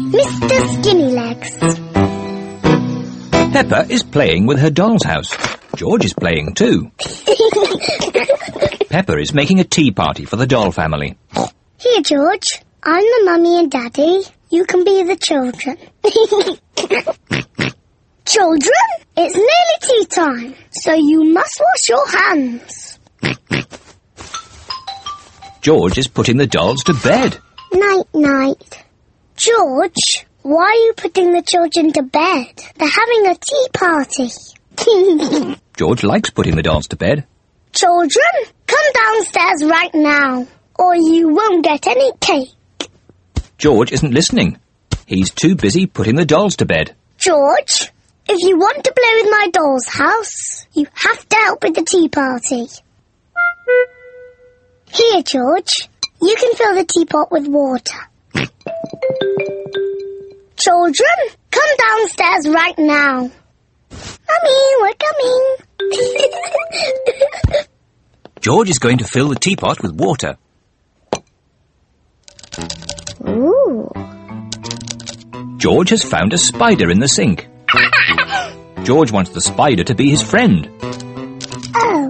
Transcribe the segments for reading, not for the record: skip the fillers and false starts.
Mr. Skinnylegs. Peppa is playing with her doll's house. George is playing too. Peppa is making a tea party for the doll family. Here, George. I'm the mummy and daddy. You can be the children. Children, it's nearly tea time, so you must wash your hands. George is putting the dolls to bed. Night-night. George, why are you putting the children to bed? They're having a tea party. George likes putting the dolls to bed. Children, come downstairs right now, or you won't get any cake. George isn't listening. He's too busy putting the dolls to bed. George, if you want to play with my doll's house, you have to help with the tea party. Here, George, you can fill the teapot with water. Children, come downstairs right now. Mummy, we're coming. George is going to fill the teapot with water. Ooh. George has found a spider in the sink. George wants the spider to be his friend. Oh.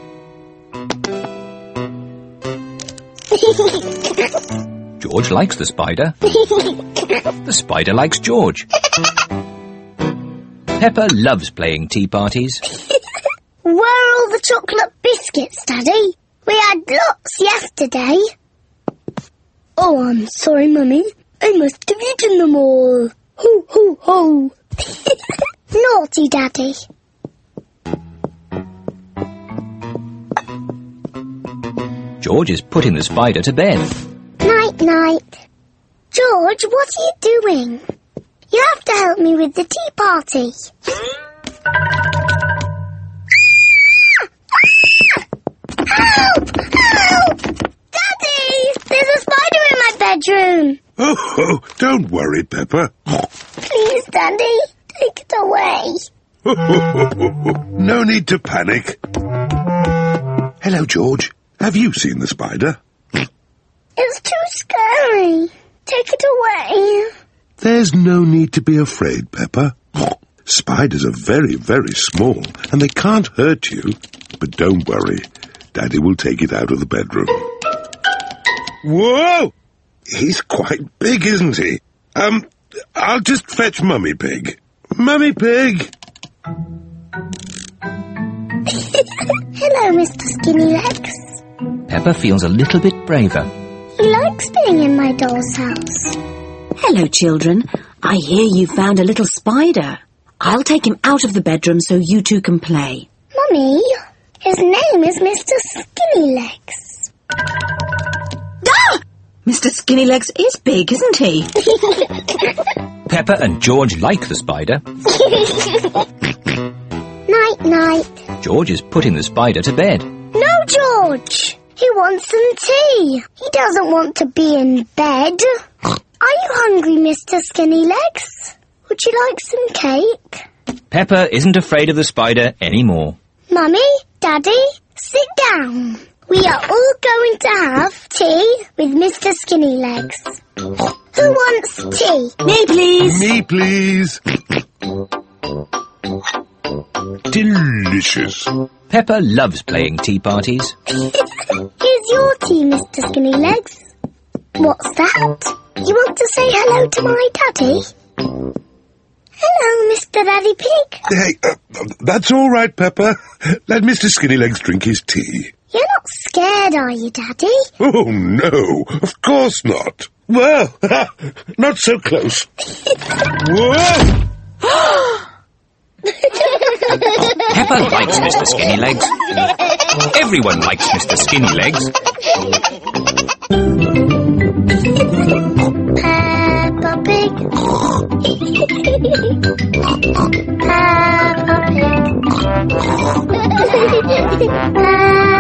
George likes the spider. The spider likes George. Peppa loves playing tea parties. Where are all the chocolate biscuits, Daddy? We had lots yesterday. Oh, I'm sorry, Mummy. I must have eaten them all. Ho, ho, ho. Naughty Daddy. George is putting the spider to bed. Night-night. George, what are you doing? You have to help me with the tea party. Help! Help! Daddy! There's a spider in my bedroom. Oh, don't worry, Peppa. Please, Daddy, take it away. No need to panic. Hello, George. Have you seen the spider? It's too scary. Take it away. There's no need to be afraid, Peppa. Spiders are very, very small, and they can't hurt you. But don't worry. Daddy will take it out of the bedroom. Whoa! He's quite big, isn't he? I'll just fetch Mummy Pig. Mummy Pig! Hello, Mr. Skinnylegs. Peppa feels a little bit braver. He likes being in my doll's house. Hello, children. I hear you found a little spider. I'll take him out of the bedroom so you two can play. Mummy, his name is Mr. Skinnylegs. Ah! Mr. Skinnylegs is big, isn't he? Peppa and George like the spider. Night-night. George is putting the spider to bed. No, George. He wants some tea. He doesn't want to be in bed. Are you hungry, Mr. Skinnylegs? Would you like some cake? Peppa isn't afraid of the spider anymore. Mummy, Daddy, sit down. We are all going to have tea with Mr. Skinnylegs. Who wants tea? Me, please. Me, please. Delicious. Peppa loves playing tea parties. Here's your tea, Mr. Skinnylegs. What's that? You want to say hello to my daddy? Hello, Mr. Daddy Pig. Hey, that's all right, Peppa. Let Mr. Skinnylegs drink his tea. You're not scared, are you, Daddy? Oh, no, of course not. Well, not so close. Whoa! Peppa likes Mr. Skinnylegs. Everyone likes Mr. Skinnylegs. Peppa Pig. Peppa Pig.